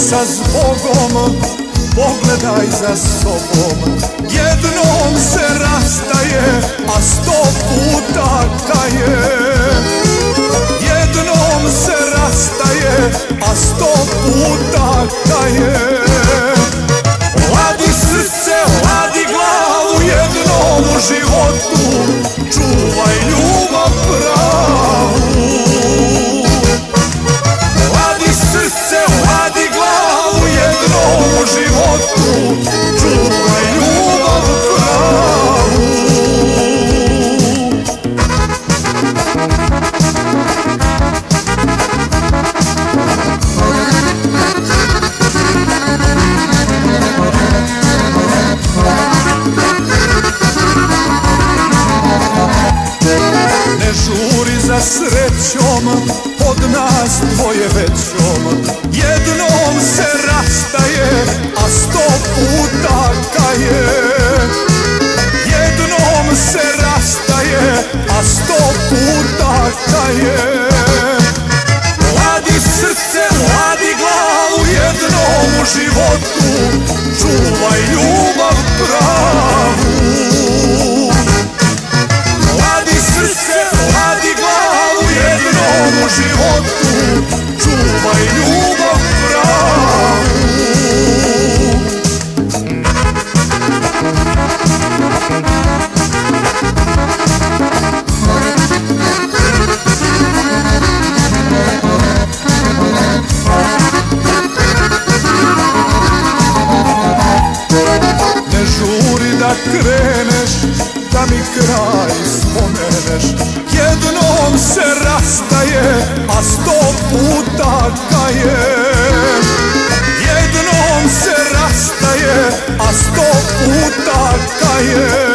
sa zbogom, pogledaj za sobom. Jednom se rastaje, a 100 puta kaje. Jednom se rastaje, a 100 puta kaje. Ladi srce, ladi glavu, jednom u životu čuvaj ljubav pravu. Ladi srce, ladi glavu, jednom u životu čuvaj ljubav pravu. Ne žuri za srećom, od nas dvoje većom. Jednom se rastaje, a 100 puta kaje. Jednom se rastaje, a 100 puta kaje. Ladi srce, ladi glavu, jednom u životu čuvaj ljubav pravu. Ladi srce, ladi glavu, jednom u životu čuvaj ljubav pravu. Ne žuri da kreneš, da mi kraj spomeneš. Jednom se rastaje, a 100 puta kaje. Jednom se rastaje, a 100 puta kaje.